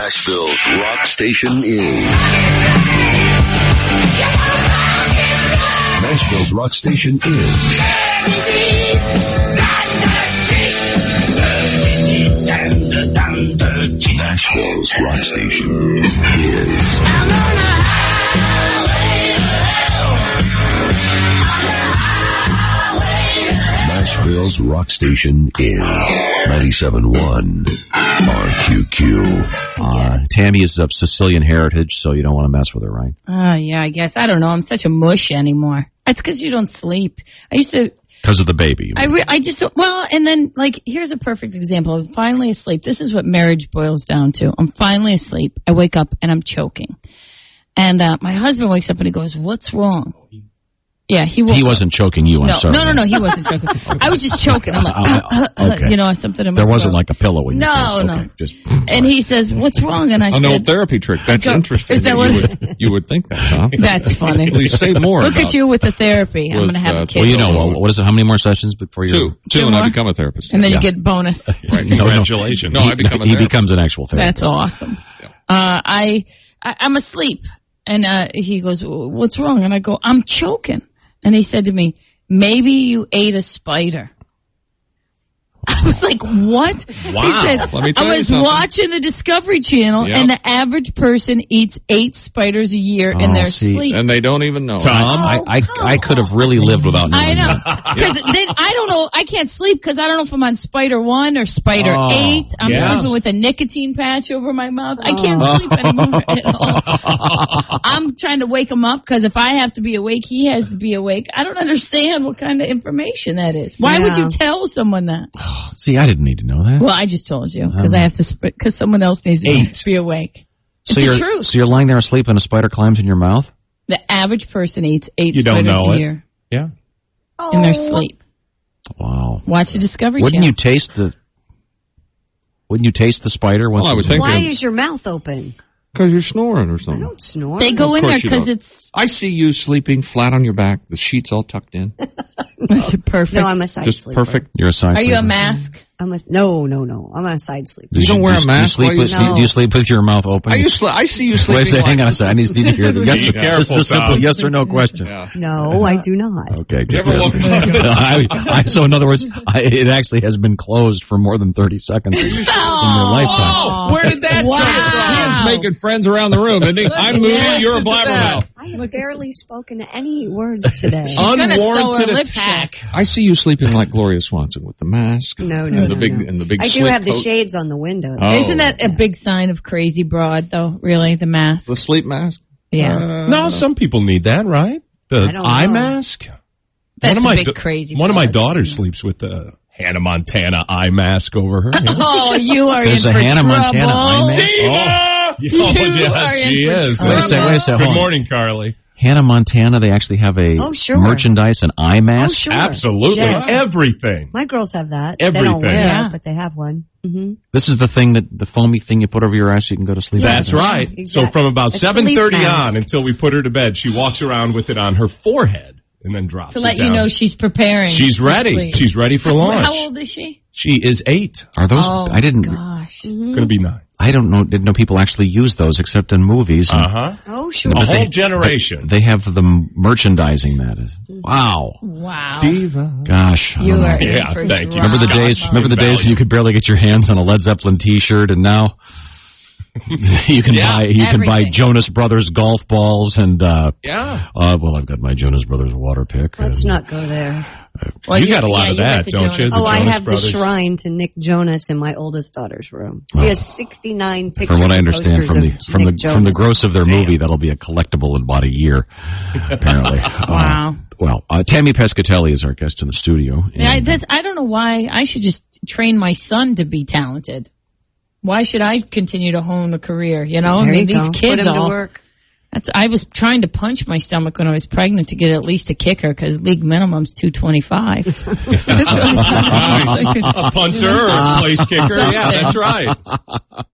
Nashville's rock station is... Nashville's rock station is... Nashville's rock station is... Nashville's rock station is 97.1 RQQ. Tammy is of Sicilian heritage, so you don't want to mess with her, right? Yeah, I guess. I don't know. I'm such a mush anymore. It's because you don't sleep. I used to... Because of the baby. And then, here's a perfect example. I'm finally asleep. This is what marriage boils down to. I'm finally asleep. I wake up and I'm choking. And my husband wakes up and he goes, "What's wrong?" Yeah, he wasn't choking you, I'm sorry. No, he wasn't choking. I was just choking. I'm like, okay. Something in my There throat. wasn't like a pillow in your face. No. Okay, and he says, "What's wrong?" And I said, an old therapy trick. That's interesting. Is that you would think that, Tom. That's funny. Please say more. Look at you with the therapy. I'm going to have a kid. Well, what is it? How many more sessions before you? Two, and I become a therapist. And then you get bonus. Right. Congratulations. No, I become a therapist. He becomes an actual therapist. That's awesome. Yeah. I'm asleep. And he goes, "What's wrong?" And I go, "I'm choking." And he said to me, "Maybe you ate a spider." I was like, "What?" Wow. He said, I was watching the Discovery Channel, and the average person eats 8 spiders a year in their sleep. And they don't even know. Tom, I could have really lived without knowing I know. that. Because then I don't know. I can't sleep because I don't know if I'm on spider 1 or spider 8. I'm sleeping with a nicotine patch over my mouth. I can't sleep anymore at all. I'm trying to wake him up because if I have to be awake, he has to be awake. I don't understand what kind of information that is. Why would you tell someone that? See, I didn't need to know that. Well, I just told you because I have to. Because someone else needs to be awake. It's the truth. So you're lying there asleep and a spider climbs in your mouth? The average person eats 8 spiders a year. Yeah. In their sleep. Wow. Watch the Discovery Wouldn't Channel. Wouldn't you taste the spider? Well, I would think. Why is your mouth open? Because you're snoring or something. I don't snore. They go in there because it's... I see you sleeping flat on your back, the sheets all tucked in. Perfect. No, I'm a side Just sleeper. perfect. You're a side sleeper. sleeper. Are you a mask? No. I'm a side sleeper. You don't wear a mask? Do you sleep with your mouth open? I see you sleeping. Wait a second, hang on a second. I need to hear the yes. This is a simple yes or no question. Yeah. No, I do not. Okay. So in other words, it actually has been closed for more than 30 seconds in your lifetime. Oh, where did that come from? He is making friends around the room, isn't he? I'm Moody, you're a blabbermouth. I have barely spoken any words today. Unwarranted attack. I see you sleeping like Gloria Swanson with the mask. No. And the big I do have the shades on the window. Oh. Isn't that a big sign of crazy broad, though, really, the mask? The sleep mask? Yeah. No, some people need that, right? The eye mask? That's a big crazy One of my daughters sleeps with the Hannah Montana eye mask over her. Oh, you are There's in a for Hannah trouble. Montana eye mask? She is. Wait a second. Good morning, Carly. Hannah Montana, they actually have a merchandise, an eye mask? Oh, sure. Absolutely. Yes. Everything. My girls have that. Everything. They don't wear Yeah. it, but they have one. Mm-hmm. This is the thing the foamy thing you put over your eyes so you can go to sleep. That's right. Exactly. So from about A sleep 7:30 mask. on until we put her to bed, she walks around with it on her forehead and then drops To it let down. you know she's preparing. She's to ready. sleep. She's ready for launch. How old is she? She is 8. Are those? Oh, I didn't. Gosh. Mm-hmm. Going to be 9. I didn't know people actually use those except in movies. Oh, sure. A whole generation. They have the merchandising that is. Wow. Wow. Diva. Gosh. I You don't know. are in Yeah, for thank you. Remember the drama. days? Remember the days when you could barely get your hands on a Led Zeppelin T-shirt, and now you can buy everything. Jonas Brothers golf balls and Yeah. well, I've got my Jonas Brothers water pick. Let's not go there. Well, You got a lot of that, the don't you? Jonas The I Jonas have Brothers. the shrine to Nick Jonas in my oldest daughter's room. She has 69 pictures. From what I and understand posters from of the Nick from the Jonas. gross of their movie, that'll be a collectible in about a year, apparently. Wow. Tammy Pescatelli is our guest in the studio. Yeah, and, I don't know why. I should just train my son to be talented. Why should I continue to hone a career? You know, There you these go. kids Put him all. to work. I was trying to punch my stomach when I was pregnant to get at least a kicker because league minimum's 225. A punter or a place kicker. Yeah, that's right.